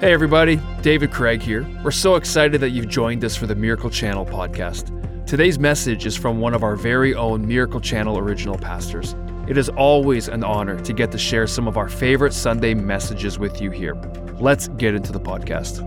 Hey everybody, David Craig here. We're so excited that you've joined us for the Miracle Channel podcast. Today's message is from one of our very own Miracle Channel original pastors. It is always an honor to get to share some of our favorite Sunday messages with you here. Let's get into the podcast.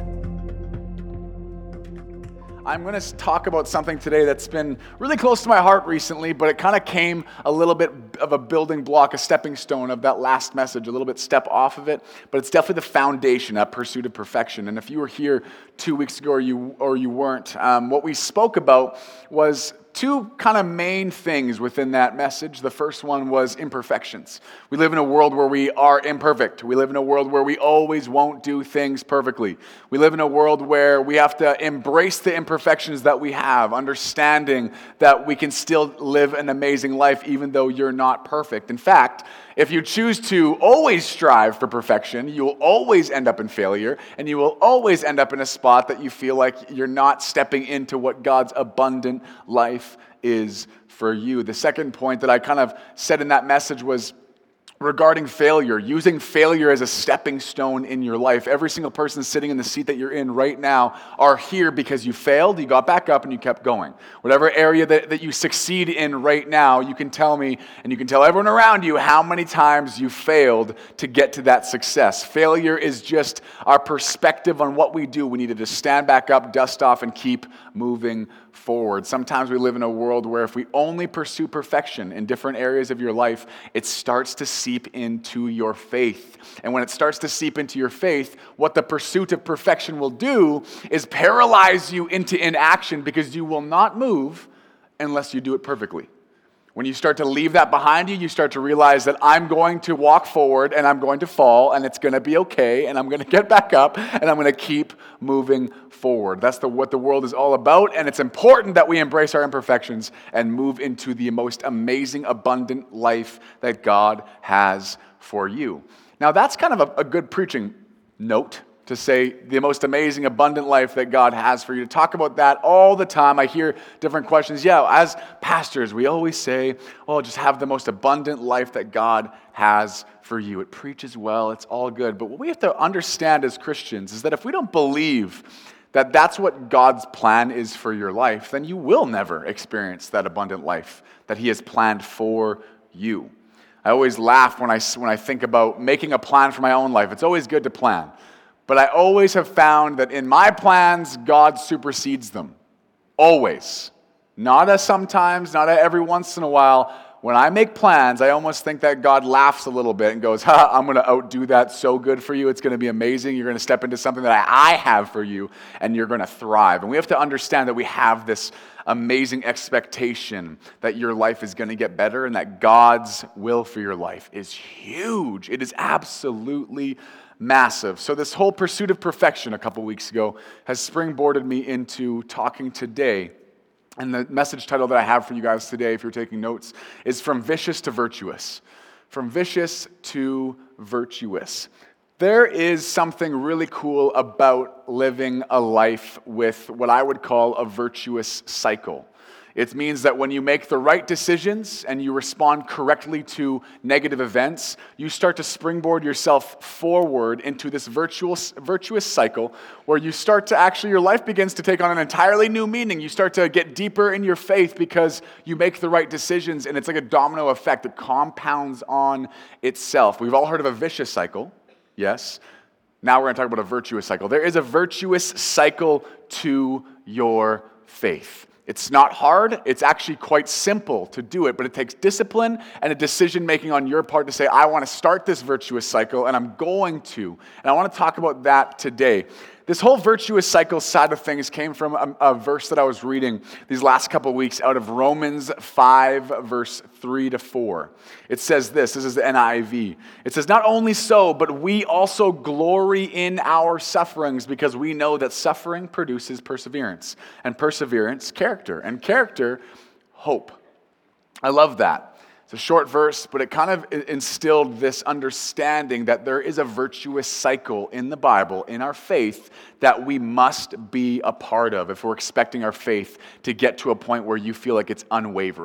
I'm going to talk about something today that's been really close to my heart recently, but it kind of came a little bit of a building block, a stepping stone of that last message, a little bit step off of it, but it's definitely the foundation, that pursuit of perfection. And if you were here 2 weeks ago or you weren't, what we spoke about was two kind of main things within that message. The first one was imperfections. We live in a world where we are imperfect. We live in a world where we always won't do things perfectly. We live in a world where we have to embrace the imperfections that we have, understanding that we can still live an amazing life even though you're not perfect. In fact, if you choose to always strive for perfection, you will always end up in failure, and you will always end up in a spot that you feel like you're not stepping into what God's abundant life is for you. The second point that I kind of said in that message was regarding failure, using failure as a stepping stone in your life. Every single person sitting in the seat that you're in right now are here because you failed, you got back up, and you kept going. Whatever area that you succeed in right now, you can tell me, and you can tell everyone around you how many times you failed to get to that success. Failure is just our perspective on what we do. We need to just stand back up, dust off, and keep moving forward. Sometimes we live in a world where if we only pursue perfection in different areas of your life, it starts to seep into your faith. And when it starts to seep into your faith, what the pursuit of perfection will do is paralyze you into inaction because you will not move unless you do it perfectly. When you start to leave that behind you, you start to realize that I'm going to walk forward and I'm going to fall and it's going to be okay and I'm going to get back up and I'm going to keep moving forward. That's what the world is all about, and it's important that we embrace our imperfections and move into the most amazing, abundant life that God has for you. Now, that's kind of a good preaching note to say the most amazing, abundant life that God has for you. To talk about that all the time. I hear different questions. Yeah, as pastors, we always say, oh, just have the most abundant life that God has for you. It preaches well, it's all good. But what we have to understand as Christians is that if we don't believe that that's what God's plan is for your life, then you will never experience that abundant life that He has planned for you. I always laugh when I think about making a plan for my own life. It's always good to plan. But I always have found that in my plans, God supersedes them. Always. Not sometimes, not every once in a while. When I make plans, I almost think that God laughs a little bit and goes, I'm going to outdo that so good for you. It's going to be amazing. You're going to step into something that I have for you, and you're going to thrive. And we have to understand that we have this amazing expectation that your life is going to get better and that God's will for your life is huge. It is absolutely massive. So this whole pursuit of perfection a couple weeks ago has springboarded me into talking today. And the message title that I have for you guys today, if you're taking notes, is From Vicious to Virtuous. From Vicious to Virtuous. There is something really cool about living a life with what I would call a virtuous cycle. It means that when you make the right decisions and you respond correctly to negative events, you start to springboard yourself forward into this virtuous cycle where you start to your life begins to take on an entirely new meaning. You start to get deeper in your faith because you make the right decisions, and it's like a domino effect. It compounds on itself. We've all heard of a vicious cycle, yes. Now we're going to talk about a virtuous cycle. There is a virtuous cycle to your faith. It's not hard. It's actually quite simple to do it, but it takes discipline and a decision-making on your part to say, I want to start this virtuous cycle, and I'm going to. And I want to talk about that today. This whole virtuous cycle side of things came from a verse that I was reading these last couple of weeks out of Romans 5, verse 3 to 4. It says this is the NIV. It says, not only so, but we also glory in our sufferings because we know that suffering produces perseverance, and perseverance, character, and character, hope. I love that. It's a short verse, but it kind of instilled this understanding that there is a virtuous cycle in the Bible, in our faith, that we must be a part of if we're expecting our faith to get to a point where you feel like it's unwavering.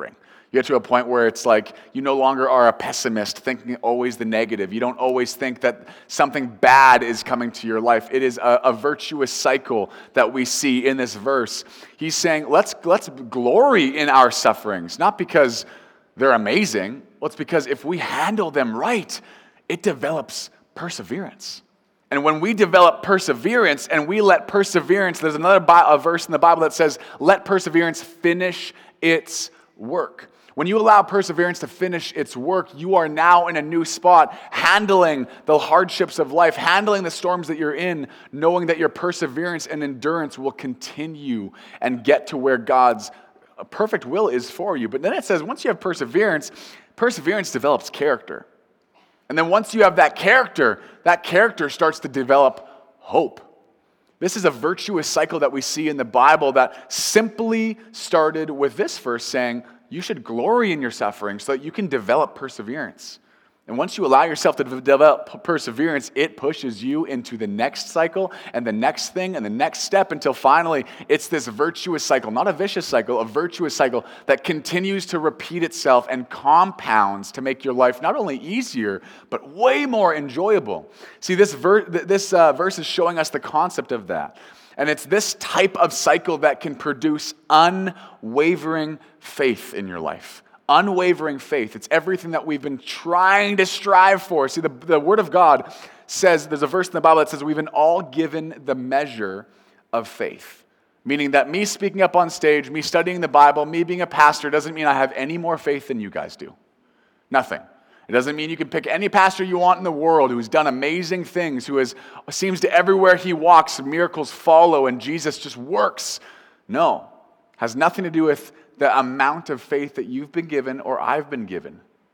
You get to a point where it's like you no longer are a pessimist, thinking always the negative. You don't always think that something bad is coming to your life. It is a virtuous cycle that we see in this verse. He's saying, let's glory in our sufferings, not because they're amazing. Well, it's because if we handle them right, it develops perseverance. And when we develop perseverance and we let perseverance, there's another verse in the Bible that says, let perseverance finish its work. When you allow perseverance to finish its work, you are now in a new spot, handling the hardships of life, handling the storms that you're in, knowing that your perseverance and endurance will continue and get to where God's perfect will is for you. But then it says, once you have perseverance, perseverance develops character. And then once you have that character starts to develop hope. This is a virtuous cycle that we see in the Bible that simply started with this verse saying, you should glory in your suffering so that you can develop perseverance. And once you allow yourself to develop perseverance, it pushes you into the next cycle and the next thing and the next step until finally it's this virtuous cycle, not a vicious cycle, a virtuous cycle that continues to repeat itself and compounds to make your life not only easier, but way more enjoyable. See, this verse is showing us the concept of that. And it's this type of cycle that can produce unwavering faith in your life. Unwavering faith. It's everything that we've been trying to strive for. See, the Word of God says, there's a verse in the Bible that says, we've been all given the measure of faith. Meaning that me speaking up on stage, me studying the Bible, me being a pastor doesn't mean I have any more faith than you guys do. Nothing. It doesn't mean you can pick any pastor you want in the world who's done amazing things, who seems to everywhere he walks, miracles follow and Jesus just works. No. Has nothing to do with the amount of faith that you've been given or I've been given.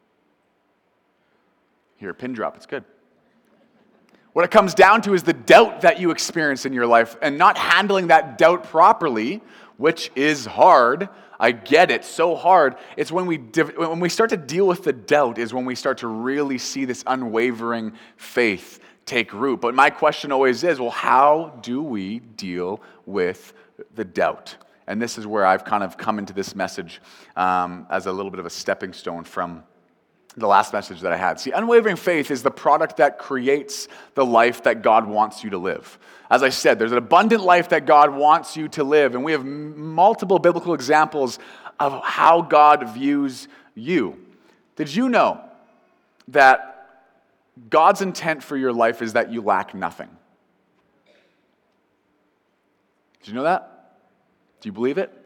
Here, pin drop, it's good. What it comes down to is the doubt that you experience in your life and not handling that doubt properly, which is hard. I get it, so hard. It's when we start to deal with the doubt is when we start to really see this unwavering faith take root. But my question always is, well, how do we deal with the doubt? And this is where I've kind of come into this message as a little bit of a stepping stone from the last message that I had. See, unwavering faith is the product that creates the life that God wants you to live. As I said, there's an abundant life that God wants you to live, and we have multiple biblical examples of how God views you. Did you know that God's intent for your life is that you lack nothing? Did you know that? Do you believe it?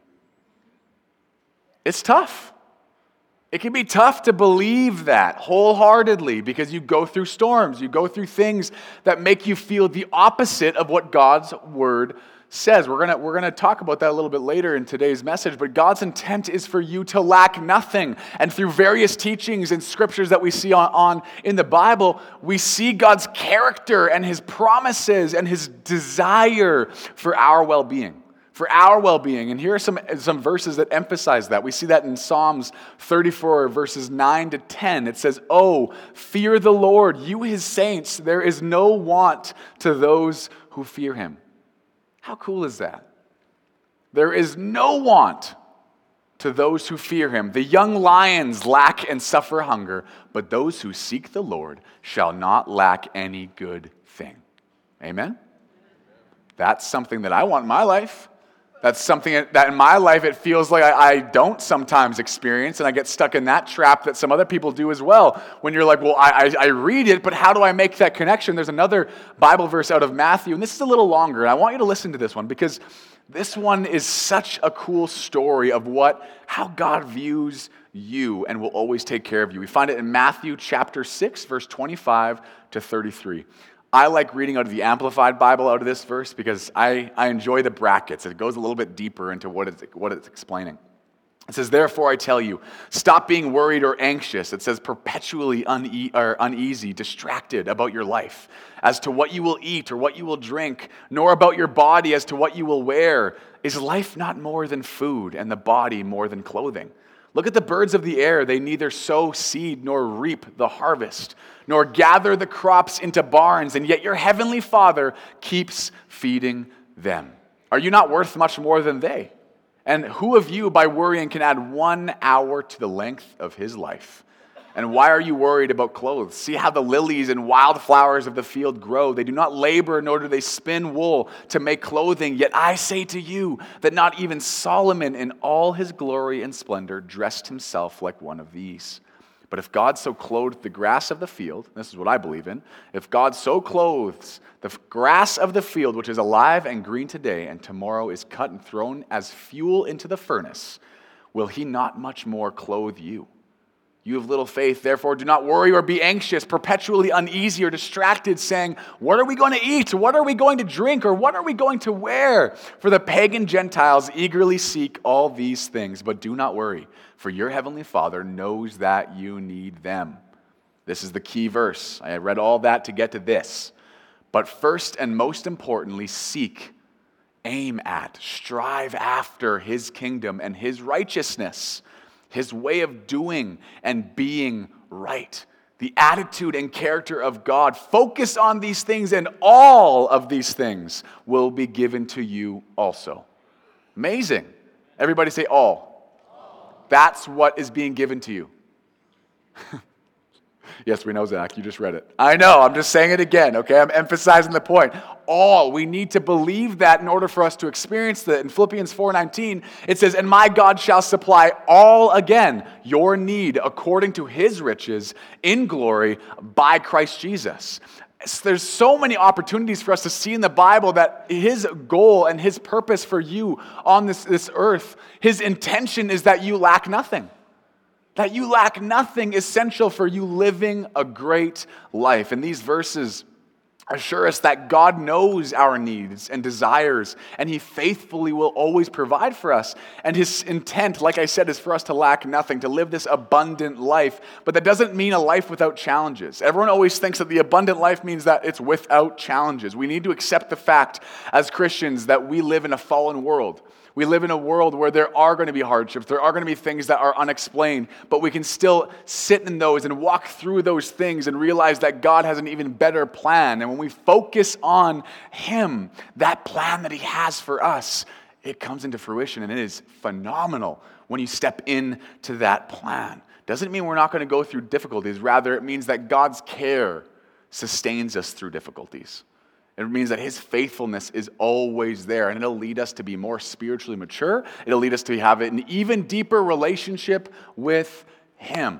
It's tough. It can be tough to believe that wholeheartedly because you go through storms, you go through things that make you feel the opposite of what God's word says. We're gonna talk about that a little bit later in today's message, but God's intent is for you to lack nothing. And through various teachings and scriptures that we see on in the Bible, we see God's character and his promises and his desire for our well-being. For our well-being. And here are some verses that emphasize that. We see that in Psalms 34, verses 9 to 10. It says, "Oh, fear the Lord, you his saints. There is no want to those who fear him." How cool is that? There is no want to those who fear him. The young lions lack and suffer hunger, but those who seek the Lord shall not lack any good thing. Amen? That's something that I want in my life. That's something that in my life it feels like I don't sometimes experience, and I get stuck in that trap that some other people do as well. When you're like, well, I read it, but how do I make that connection? There's another Bible verse out of Matthew, and this is a little longer, and I want you to listen to this one because this one is such a cool story of how God views you and will always take care of you. We find it in Matthew chapter 6, verse 25 to 33. I like reading out of the Amplified Bible out of this verse because I enjoy the brackets. It goes a little bit deeper into what it's explaining. It says, "Therefore I tell you, stop being worried or anxious." It says perpetually uneasy, distracted about your life as to what you will eat or what you will drink, nor about your body as to what you will wear. Is life not more than food and the body more than clothing? Look at the birds of the air. They neither sow seed nor reap the harvest, nor gather the crops into barns, and yet your heavenly Father keeps feeding them. Are you not worth much more than they? And who of you, by worrying, can add 1 hour to the length of his life? And why are you worried about clothes? See how the lilies and wildflowers of the field grow. They do not labor, nor do they spin wool to make clothing. Yet I say to you that not even Solomon in all his glory and splendor dressed himself like one of these. But if God so clothed the grass of the field, this is what I believe in, if God so clothes the grass of the field, which is alive and green today, and tomorrow is cut and thrown as fuel into the furnace, will he not much more clothe you? You have little faith, therefore do not worry or be anxious, perpetually uneasy or distracted, saying, what are we going to eat? What are we going to drink? Or what are we going to wear? For the pagan Gentiles eagerly seek all these things, but do not worry, for your heavenly Father knows that you need them. This is the key verse. I read all that to get to this. But first and most importantly, seek, aim at, strive after his kingdom and his righteousness, his way of doing and being right, the attitude and character of God. Focus on these things, and all of these things will be given to you also. Amazing. Everybody say all. That's what is being given to you. Yes, we know, Zach. You just read it. I know. I'm just saying it again, okay? I'm emphasizing the point. All. We need to believe that in order for us to experience that. In Philippians 4:19, it says, and my God shall supply all again your need according to his riches in glory by Christ Jesus. There's so many opportunities for us to see in the Bible that his goal and his purpose for you on this earth, his intention is that you lack nothing. That you lack nothing essential for you living a great life. And these verses assure us that God knows our needs and desires, and he faithfully will always provide for us. And his intent, like I said, is for us to lack nothing, to live this abundant life. But that doesn't mean a life without challenges. Everyone always thinks that the abundant life means that it's without challenges. We need to accept the fact as Christians that we live in a fallen world. We live in a world where there are going to be hardships, there are going to be things that are unexplained, but we can still sit in those and walk through those things and realize that God has an even better plan. And when we focus on him, that plan that he has for us, it comes into fruition, and it is phenomenal when you step into that plan. Doesn't mean we're not going to go through difficulties. Rather, it means that God's care sustains us through difficulties. It means that his faithfulness is always there, and it'll lead us to be more spiritually mature. It'll lead us to have an even deeper relationship with him.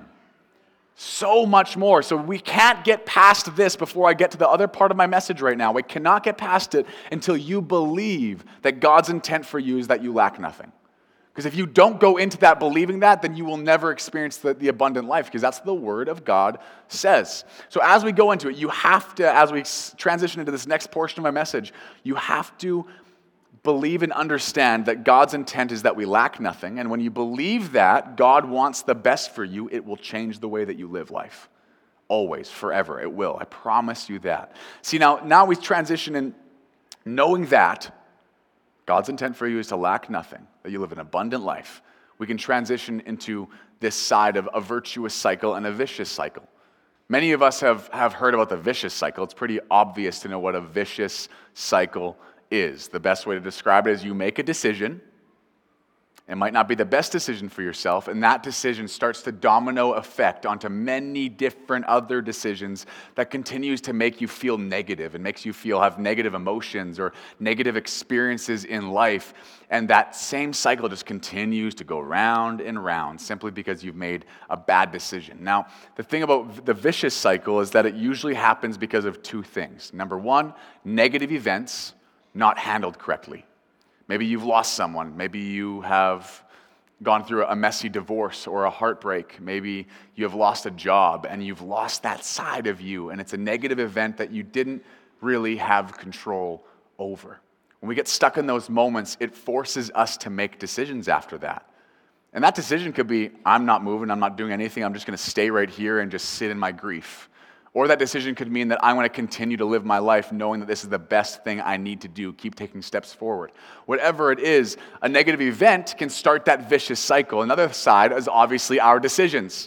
So much more. So we can't get past this before I get to the other part of my message right now. We cannot get past it until you believe that God's intent for you is that you lack nothing. Because if you don't go into that believing that, then you will never experience the abundant life, because that's what the Word of God says. So as we go into it, you have to, as we transition into this next portion of my message, you have to believe and understand that God's intent is that we lack nothing. And when you believe that God wants the best for you, it will change the way that you live life. Always, forever, it will. I promise you that. See, now we transition in knowing that God's intent for you is to lack nothing, that you live an abundant life. We can transition into this side of a virtuous cycle and a vicious cycle. Many of us have heard about the vicious cycle. It's pretty obvious to know what a vicious cycle is. The best way to describe it is you make a decision. It might not be the best decision for yourself, and that decision starts to domino effect onto many different other decisions that continues to make you feel negative and makes you have negative emotions or negative experiences in life. And that same cycle just continues to go round and round simply because you've made a bad decision. Now, the thing about the vicious cycle is that it usually happens because of two things. Number one, negative events not handled correctly. Maybe you've lost someone. Maybe you have gone through a messy divorce or a heartbreak. Maybe you have lost a job and you've lost that side of you, and it's a negative event that you didn't really have control over. When we get stuck in those moments, it forces us to make decisions after that. And that decision could be, I'm not moving, I'm not doing anything, I'm just going to stay right here and just sit in my grief. Or that decision could mean that I want to continue to live my life knowing that this is the best thing I need to do, keep taking steps forward. Whatever it is, a negative event can start that vicious cycle. Another side is obviously our decisions.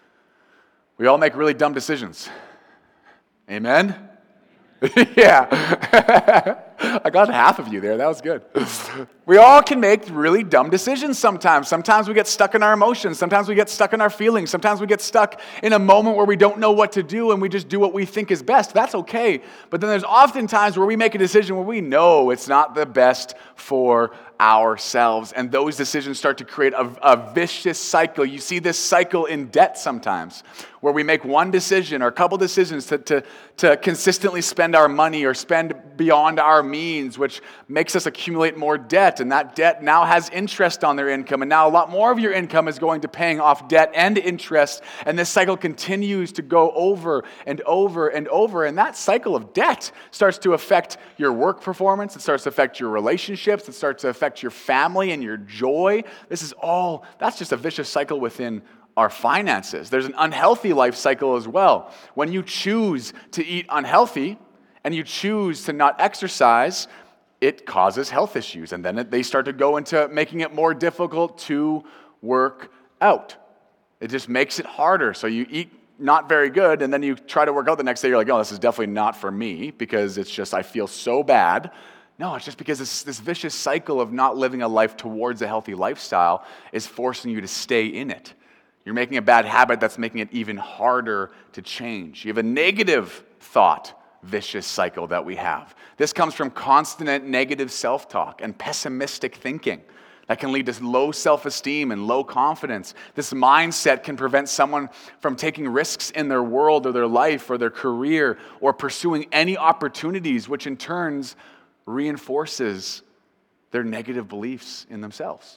We all make really dumb decisions. Amen? Yeah. I got half of you there. That was good. We all can make really dumb decisions sometimes. Sometimes we get stuck in our emotions. Sometimes we get stuck in our feelings. Sometimes we get stuck in a moment where we don't know what to do and we just do what we think is best. That's okay. But then there's often times where we make a decision where we know it's not the best for ourselves. And those decisions start to create a vicious cycle. You see this cycle in debt sometimes, where we make one decision or a couple decisions to consistently spend our money or spend beyond our means, which makes us accumulate more debt. And that debt now has interest on their income. And now a lot more of your income is going to paying off debt and interest. And this cycle continues to go over and over and over. And that cycle of debt starts to affect your work performance. It starts to affect your relationships. It starts to affect your family and your joy. That's just a vicious cycle within our finances. There's an unhealthy life cycle as well. When you choose to eat unhealthy and you choose to not exercise, it causes health issues. And then they start to go into making it more difficult to work out. It just makes it harder. So you eat not very good, and then you try to work out the next day. You're like, oh, this is definitely not for me because it's just, I feel so bad. No, it's just because this vicious cycle of not living a life towards a healthy lifestyle is forcing you to stay in it. You're making a bad habit that's making it even harder to change. You have a negative thought vicious cycle that we have. This comes from constant negative self-talk and pessimistic thinking that can lead to low self-esteem and low confidence. This mindset can prevent someone from taking risks in their world or their life or their career or pursuing any opportunities, which in turns reinforces their negative beliefs in themselves.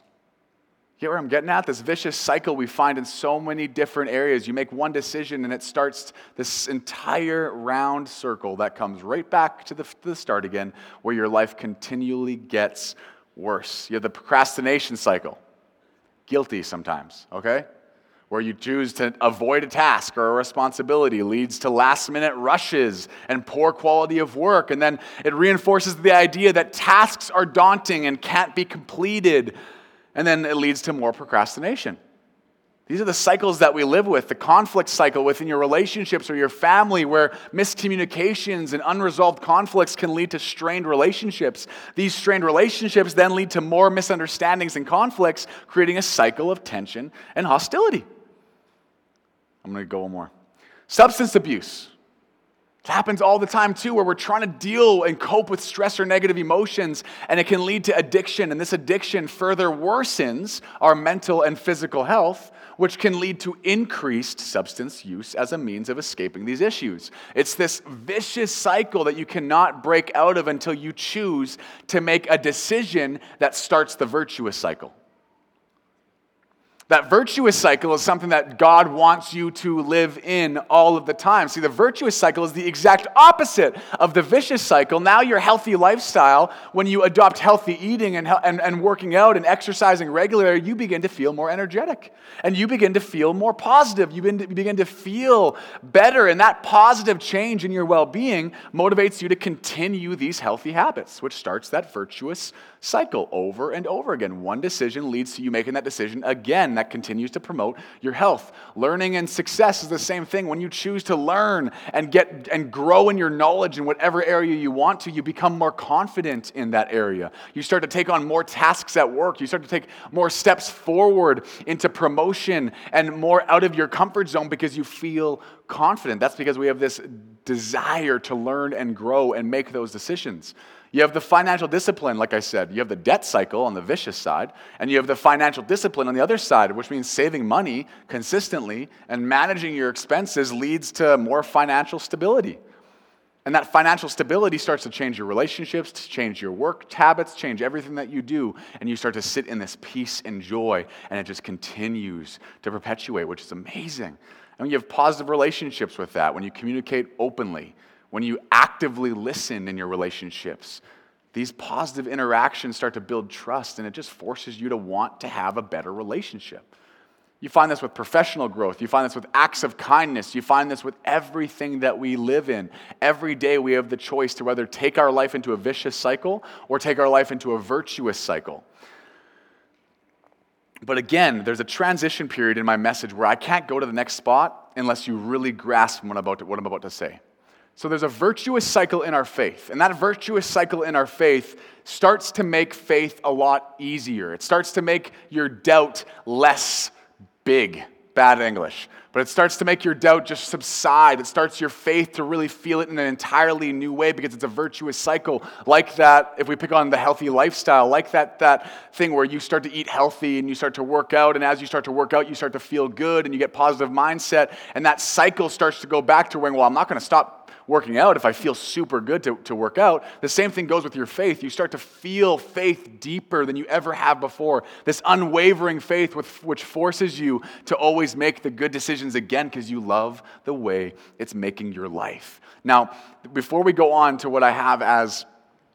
Get where I'm getting at? This vicious cycle we find in so many different areas. You make one decision and it starts this entire round circle that comes right back to the start again, where your life continually gets worse. You have the procrastination cycle. Guilty sometimes, okay? Where you choose to avoid a task or a responsibility leads to last-minute rushes and poor quality of work. And then it reinforces the idea that tasks are daunting and can't be completed. And then it leads to more procrastination. These are the cycles that we live with, the conflict cycle within your relationships or your family, where miscommunications and unresolved conflicts can lead to strained relationships. These strained relationships then lead to more misunderstandings and conflicts, creating a cycle of tension and hostility. I'm going to go one more. Substance abuse. It happens all the time too, where we're trying to deal and cope with stress or negative emotions, and it can lead to addiction, and this addiction further worsens our mental and physical health, which can lead to increased substance use as a means of escaping these issues. It's this vicious cycle that you cannot break out of until you choose to make a decision that starts the virtuous cycle. That virtuous cycle is something that God wants you to live in all of the time. See, the virtuous cycle is the exact opposite of the vicious cycle. Now your healthy lifestyle, when you adopt healthy eating and working out and exercising regularly, you begin to feel more energetic. And you begin to feel more positive. You begin to feel better. And that positive change in your well-being motivates you to continue these healthy habits, which starts that virtuous cycle over and over again. One decision leads to you making that decision again. That continues to promote your health. Learning and success is the same thing. When you choose to learn and grow in your knowledge in whatever area you want to, you become more confident in that area. You start to take on more tasks at work. You start to take more steps forward into promotion and more out of your comfort zone because you feel confident. That's because we have this desire to learn and grow and make those decisions. You have the financial discipline, like I said. You have the debt cycle on the vicious side, and you have the financial discipline on the other side, which means saving money consistently and managing your expenses leads to more financial stability. And that financial stability starts to change your relationships, to change your work habits, change everything that you do, and you start to sit in this peace and joy, and it just continues to perpetuate, which is amazing. And you have positive relationships with that, when you communicate openly, when you actively listen in your relationships, these positive interactions start to build trust, and it just forces you to want to have a better relationship. You find this with professional growth. You find this with acts of kindness. You find this with everything that we live in. Every day we have the choice to whether take our life into a vicious cycle or take our life into a virtuous cycle. But again, there's a transition period in my message where I can't go to the next spot unless you really grasp what I'm about to say. So there's a virtuous cycle in our faith, and that virtuous cycle in our faith starts to make faith a lot easier. It starts to make your doubt less big, bad English, but it starts to make your doubt just subside. It starts your faith to really feel it in an entirely new way because it's a virtuous cycle. Like that, if we pick on the healthy lifestyle, like that thing where you start to eat healthy and you start to work out, and as you start to work out, you start to feel good and you get positive mindset, and that cycle starts to go back to where, well, I'm not going to stop working out if I feel super good to work out. The same thing goes with your faith. You start to feel faith deeper than you ever have before. This unwavering faith which forces you to always make the good decisions again because you love the way it's making your life. Now, before we go on to what I have as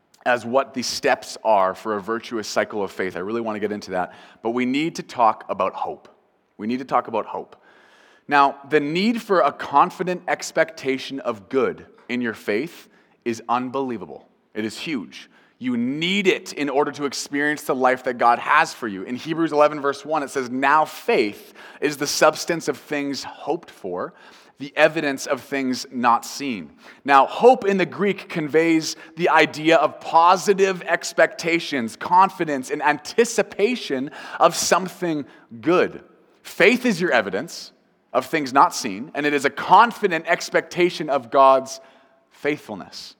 what the steps are for a virtuous cycle of faith, I really want to get into that. But we need to talk about hope. We need to talk about hope. Now, the need for a confident expectation of good in your faith is unbelievable. It is huge. You need it in order to experience the life that God has for you. In Hebrews 11, verse 1, it says, "Now faith is the substance of things hoped for, the evidence of things not seen." Now, hope in the Greek conveys the idea of positive expectations, confidence, and anticipation of something good. Faith is your evidence of things not seen, and it is a confident expectation of God's faithfulness.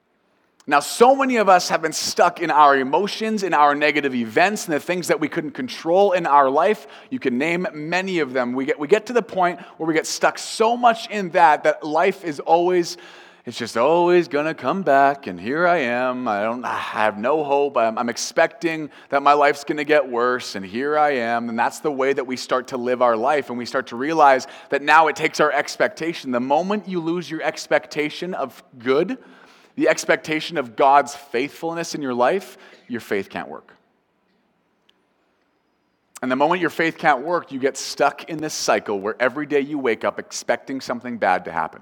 Now, so many of us have been stuck in our emotions, in our negative events, and the things that we couldn't control in our life. You can name many of them. We get to the point where we get stuck so much in that life is always, it's just always going to come back, and here I am. I have no hope. I'm expecting that my life's going to get worse, and here I am. And that's the way that we start to live our life, and we start to realize that now it takes our expectation. The moment you lose your expectation of good, the expectation of God's faithfulness in your life, your faith can't work. And the moment your faith can't work, you get stuck in this cycle where every day you wake up expecting something bad to happen.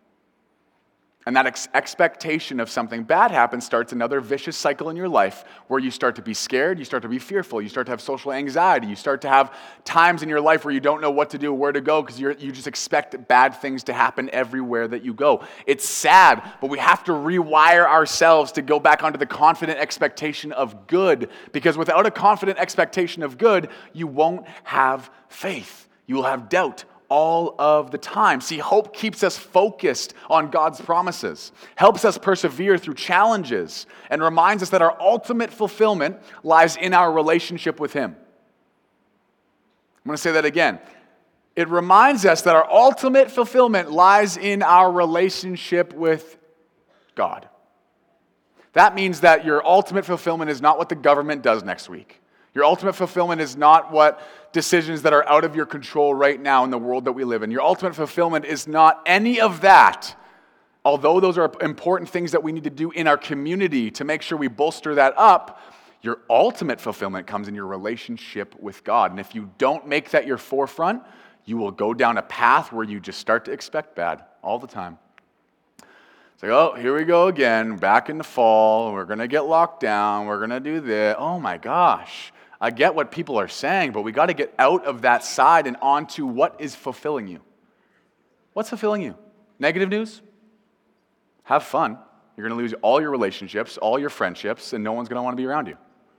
And that expectation of something bad happens starts another vicious cycle in your life where you start to be scared, you start to be fearful, you start to have social anxiety, you start to have times in your life where you don't know what to do, where to go, because you just expect bad things to happen everywhere that you go. It's sad, but we have to rewire ourselves to go back onto the confident expectation of good, because without a confident expectation of good, you won't have faith. You will have doubt all of the time. See, hope keeps us focused on God's promises, helps us persevere through challenges, and reminds us that our ultimate fulfillment lies in our relationship with Him. I'm going to say that again. It reminds us that our ultimate fulfillment lies in our relationship with God. That means that your ultimate fulfillment is not what the government does next week. Your ultimate fulfillment is not what decisions that are out of your control right now in the world that we live in. Your ultimate fulfillment is not any of that, although those are important things that we need to do in our community to make sure we bolster that up. Your ultimate fulfillment comes in your relationship with God. And if you don't make that your forefront, you will go down a path where you just start to expect bad all the time. It's like, oh, here we go again, back in the fall, we're going to get locked down, we're going to do this. Oh my gosh. I get what people are saying, but we got to get out of that side and onto what is fulfilling you. What's fulfilling you? Negative news? Have fun. You're going to lose all your relationships, all your friendships, and no one's going to want to be around you.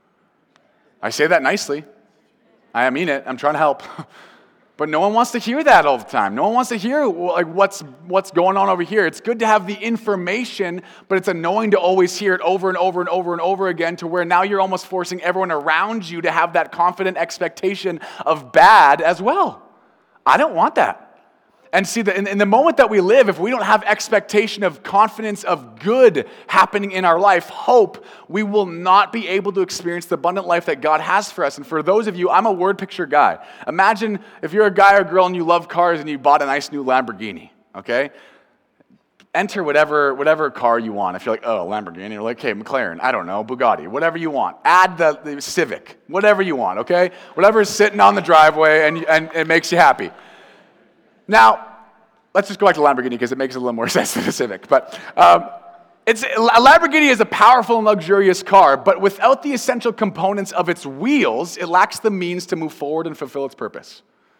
I say that nicely. I mean it. I'm trying to help. But no one wants to hear that all the time. No one wants to hear like what's going on over here. It's good to have the information, but it's annoying to always hear it over and over and over and over again to where now you're almost forcing everyone around you to have that confident expectation of bad as well. I don't want that. And see, in the moment that we live, if we don't have expectation of confidence of good happening in our life, hope, we will not be able to experience the abundant life that God has for us. And for those of you, I'm a word picture guy. Imagine if you're a guy or girl and you love cars and you bought a nice new Lamborghini, okay? Enter whatever car you want. If you're like, oh, Lamborghini, you're like, okay, McLaren, I don't know, Bugatti, whatever you want. Add the Civic, whatever you want, okay? Whatever is sitting on the driveway and it makes you happy. Now, let's just go back to Lamborghini because it makes a little more sense than the Civic. But a Lamborghini is a powerful and luxurious car, but without the essential components of its wheels, it lacks the means to move forward and fulfill its purpose.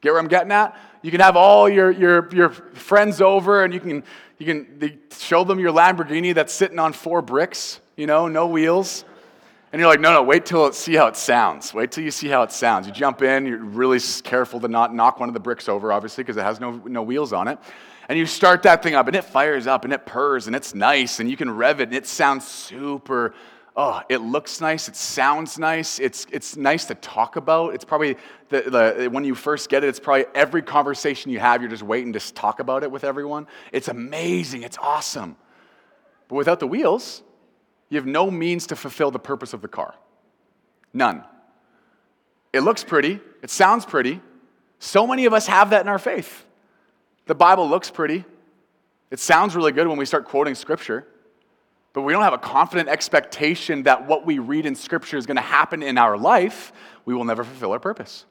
Get where I'm getting at? You can have all your friends over, and you can show them your Lamborghini that's sitting on 4 bricks, no wheels. And you're like, no, wait till see how it sounds. Wait till you see how it sounds. You jump in, you're really careful to not knock one of the bricks over, obviously, because it has no wheels on it. And you start that thing up, and it fires up, and it purrs, and it's nice, and you can rev it, and it sounds super. Oh, it looks nice. It sounds nice. It's nice to talk about. It's probably when you first get it, it's probably every conversation you have, you're just waiting to talk about it with everyone. It's amazing. It's awesome. But without the wheels, you have no means to fulfill the purpose of the car. None. It looks pretty. It sounds pretty. So many of us have that in our faith. The Bible looks pretty. It sounds really good when we start quoting Scripture. But we don't have a confident expectation that what we read in Scripture is going to happen in our life. We will never fulfill our purpose.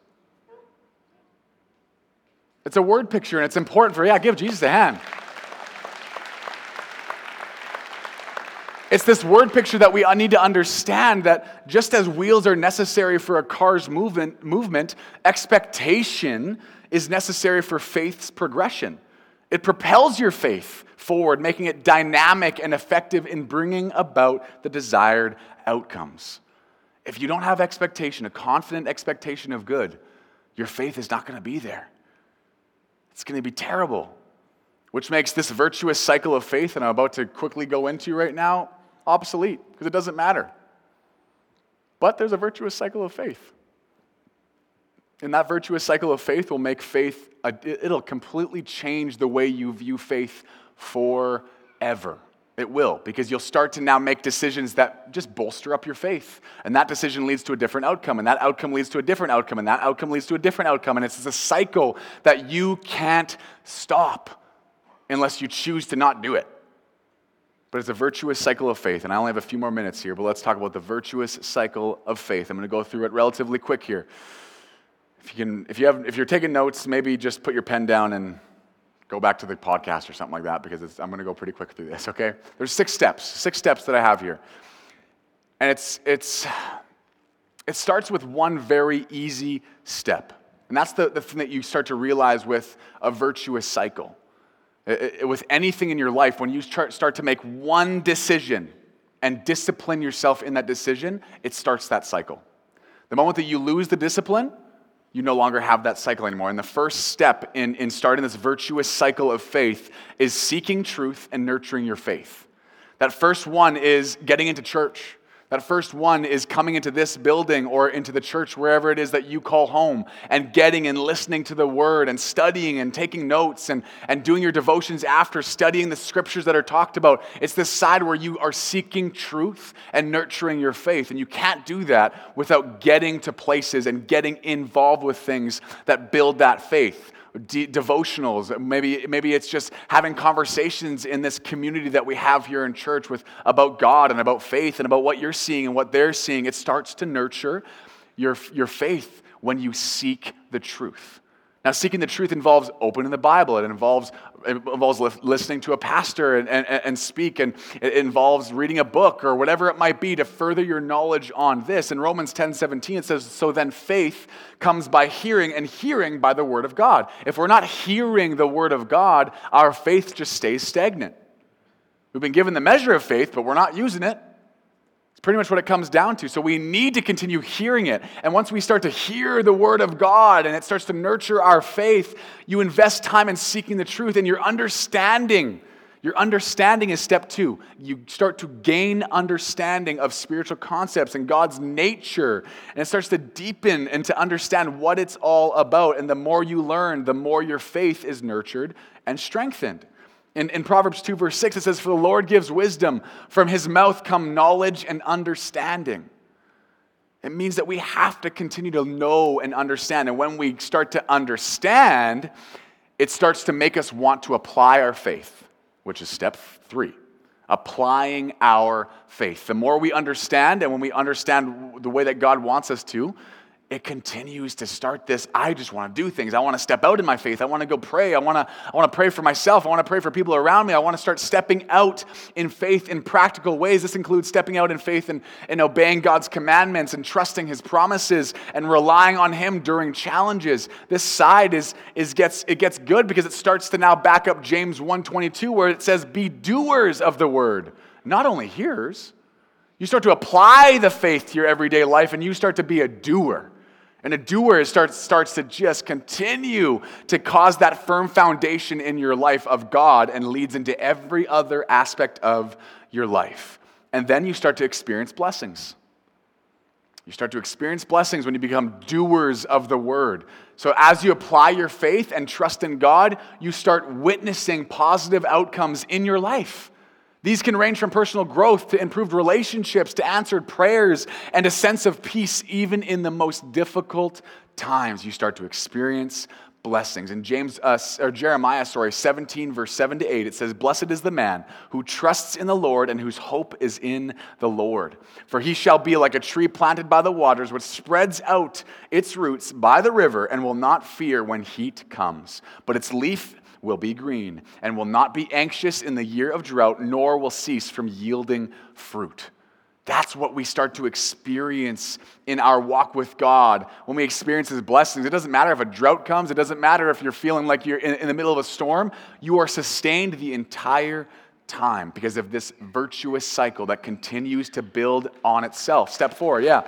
It's a word picture, and it's important give Jesus a hand. It's this word picture that we need to understand that just as wheels are necessary for a car's movement, expectation is necessary for faith's progression. It propels your faith forward, making it dynamic and effective in bringing about the desired outcomes. If you don't have expectation, a confident expectation of good, your faith is not going to be there. It's going to be terrible, which makes this virtuous cycle of faith that I'm about to quickly go into right now obsolete, because it doesn't matter. But there's a virtuous cycle of faith. And that virtuous cycle of faith will make faith, it'll completely change the way you view faith forever. It will, because you'll start to now make decisions that just bolster up your faith. And that decision leads to a different outcome, and that outcome leads to a different outcome, and that outcome leads to a different outcome. And it's a cycle that you can't stop unless you choose to not do it. But it's a virtuous cycle of faith. And I only have a few more minutes here, but let's talk about the virtuous cycle of faith. I'm going to go through it relatively quick here. If you're taking notes, maybe just put your pen down and go back to the podcast or something like that, because I'm going to go pretty quick through this, okay? There's 6 steps that I have here. And it starts with one very easy step. And that's the thing that you start to realize with a virtuous cycle. With anything in your life, when you start to make one decision and discipline yourself in that decision, it starts that cycle. The moment that you lose the discipline, you no longer have that cycle anymore. And the first step in starting this virtuous cycle of faith is seeking truth and nurturing your faith. That first one is getting into church. That first one is coming into this building or into the church, wherever it is that you call home, and getting and listening to the Word and studying and taking notes and doing your devotions after, studying the Scriptures that are talked about. It's this side where you are seeking truth and nurturing your faith. And you can't do that without getting to places and getting involved with things that build that faith. Devotionals, maybe it's just having conversations in this community that we have here in church about God and about faith and about what you're seeing and what they're seeing. It starts to nurture your faith when you seek the truth. Now, seeking the truth involves opening the Bible. It involves listening to a pastor and speak, and it involves reading a book or whatever it might be to further your knowledge on this. In Romans 10:17, it says, "So then faith comes by hearing, and hearing by the word of God." If we're not hearing the word of God, our faith just stays stagnant. We've been given the measure of faith, but we're not using it. It's pretty much what it comes down to. So we need to continue hearing it. And once we start to hear the word of God and it starts to nurture our faith, you invest time in seeking the truth, and your understanding is step 2. You start to gain understanding of spiritual concepts and God's nature, and it starts to deepen and to understand what it's all about. And the more you learn, the more your faith is nurtured and strengthened. In Proverbs 2, verse 6, it says, "For the Lord gives wisdom. From his mouth come knowledge and understanding." It means that we have to continue to know and understand. And when we start to understand, it starts to make us want to apply our faith, which is step 3, applying our faith. The more we understand, and when we understand the way that God wants us to, it continues to start this, I just want to do things. I want to step out in my faith. I want to go pray. I want to pray for myself. I want to pray for people around me. I want to start stepping out in faith in practical ways. This includes stepping out in faith and obeying God's commandments and trusting his promises and relying on him during challenges. This side gets good because it starts to now back up James 1:22 where it says, be doers of the word, not only hearers. You start to apply the faith to your everyday life and you start to be a doer. And a doer starts to just continue to cause that firm foundation in your life of God and leads into every other aspect of your life. And then you start to experience blessings. You start to experience blessings when you become doers of the word. So as you apply your faith and trust in God, you start witnessing positive outcomes in your life. These can range from personal growth to improved relationships to answered prayers and a sense of peace even in the most difficult times. You start to experience blessings. In Jeremiah 17 verse 7 to 8, it says, blessed is the man who trusts in the Lord and whose hope is in the Lord. For he shall be like a tree planted by the waters, which spreads out its roots by the river and will not fear when heat comes. But its leaf will be green and will not be anxious in the year of drought, nor will cease from yielding fruit. That's what we start to experience in our walk with God. When we experience his blessings, it doesn't matter if a drought comes. It doesn't matter if you're feeling like you're in the middle of a storm. You are sustained the entire time because of this virtuous cycle that continues to build on itself. Step 4, yeah.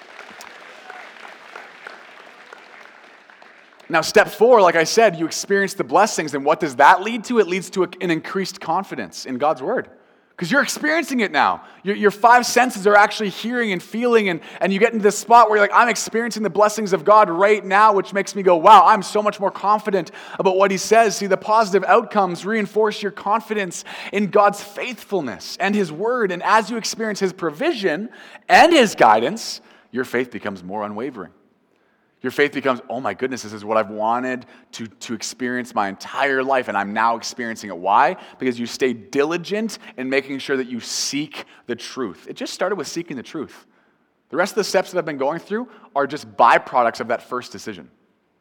Now, step 4, like I said, you experience the blessings, and what does that lead to? It leads to an increased confidence in God's word. Because you're experiencing it now. Your 5 senses are actually hearing and feeling, and you get into this spot where you're like, I'm experiencing the blessings of God right now, which makes me go, wow, I'm so much more confident about what he says. See, the positive outcomes reinforce your confidence in God's faithfulness and his word, and as you experience his provision and his guidance, your faith becomes more unwavering. Your faith becomes, oh my goodness, this is what I've wanted to experience my entire life, and I'm now experiencing it. Why? Because you stay diligent in making sure that you seek the truth. It just started with seeking the truth. The rest of the steps that I've been going through are just byproducts of that first decision.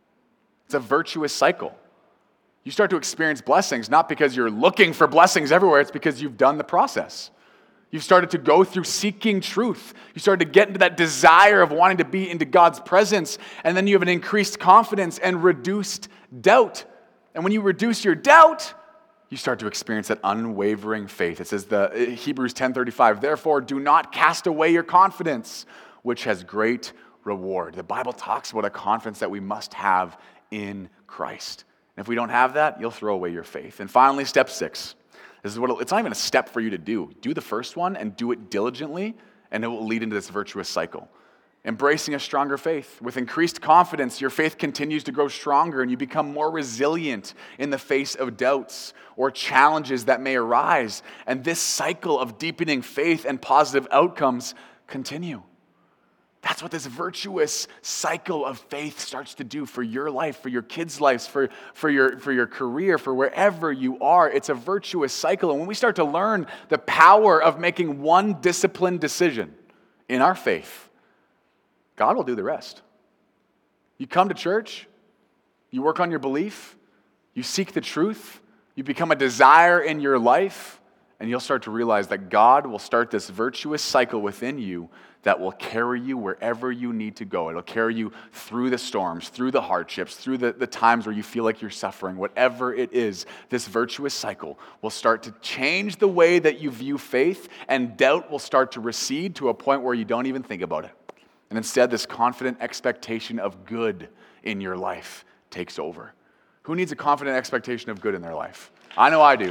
It's a virtuous cycle. You start to experience blessings, not because you're looking for blessings everywhere, it's because you've done the process. You've started to go through seeking truth. You started to get into that desire of wanting to be into God's presence, and then you have an increased confidence and reduced doubt. And when you reduce your doubt, you start to experience that unwavering faith. It says Hebrews 10:35, therefore do not cast away your confidence, which has great reward. The Bible talks about a confidence that we must have in Christ. And if we don't have that, you'll throw away your faith. And finally, step 6. This is it's not even a step for you to do. Do the first one and do it diligently, and it will lead into this virtuous cycle. Embracing a stronger faith. With increased confidence, your faith continues to grow stronger, and you become more resilient in the face of doubts or challenges that may arise. And this cycle of deepening faith and positive outcomes continue. That's what this virtuous cycle of faith starts to do for your life, for your kids' lives, for your career, for wherever you are. It's a virtuous cycle. And when we start to learn the power of making one disciplined decision in our faith, God will do the rest. You come to church, you work on your belief, you seek the truth, you become a desire in your life, and you'll start to realize that God will start this virtuous cycle within you that will carry you wherever you need to go. It'll carry you through the storms, through the hardships, through the times where you feel like you're suffering. Whatever it is, this virtuous cycle will start to change the way that you view faith, and doubt will start to recede to a point where you don't even think about it. And instead, this confident expectation of good in your life takes over. Who needs a confident expectation of good in their life? I know I do.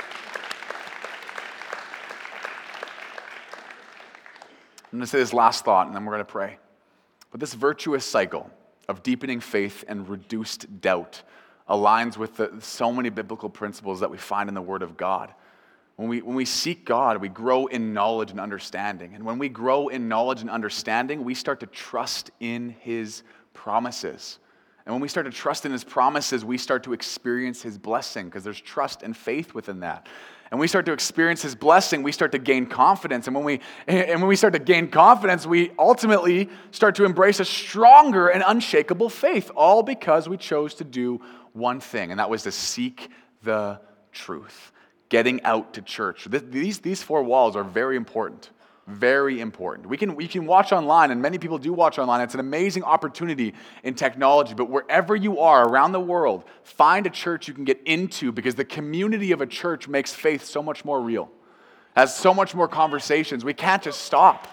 I'm going to say this last thought, and then we're going to pray. But this virtuous cycle of deepening faith and reduced doubt aligns with so many biblical principles that we find in the Word of God. When we seek God, we grow in knowledge and understanding. And when we grow in knowledge and understanding, we start to trust in His promises. And when we start to trust in his promises, we start to experience his blessing because there's trust and faith within that. And we start to experience his blessing, we start to gain confidence. And when we start to gain confidence, we ultimately start to embrace a stronger and unshakable faith, all because we chose to do one thing, and that was to seek the truth. Getting out to church. These four walls are very important. Very important. We can watch online, and many people do watch online. It's an amazing opportunity in technology, but wherever you are around the world, find a church you can get into because the community of a church makes faith so much more real. Has so much more conversations. We can't just stop.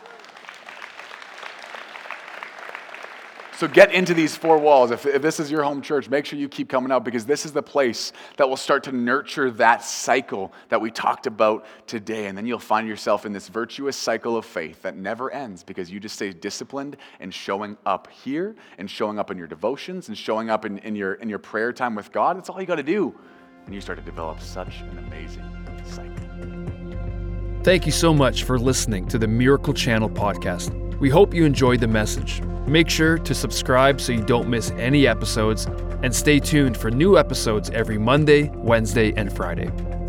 So get into these four walls. If this is your home church, make sure you keep coming out because this is the place that will start to nurture that cycle that we talked about today. And then you'll find yourself in this virtuous cycle of faith that never ends because you just stay disciplined and showing up here and showing up in your devotions and showing up in your prayer time with God. That's all you got to do. And you start to develop such an amazing cycle. Thank you so much for listening to the Miracle Channel podcast. We hope you enjoyed the message. Make sure to subscribe so you don't miss any episodes, and stay tuned for new episodes every Monday, Wednesday, and Friday.